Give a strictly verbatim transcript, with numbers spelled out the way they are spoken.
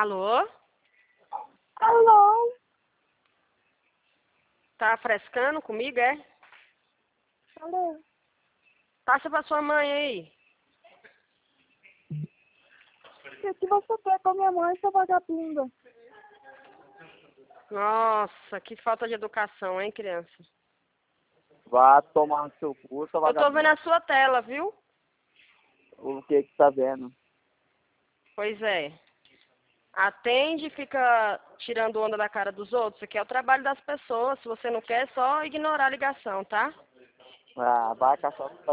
Alô? Alô? Tá frescando comigo, é? Alô? Passa pra sua mãe aí. O que você quer com a minha mãe, sua vagabunda? Nossa, que falta de educação, hein, criança? Vá tomar no seu cu, sua Eu tô vendo vagabunda. a sua tela, viu? O que que tá vendo? Pois é. Atende e fica tirando onda da cara dos outros. Isso aqui é o trabalho das pessoas. Se você não quer, é só ignorar a ligação, tá? Ah, vai caçar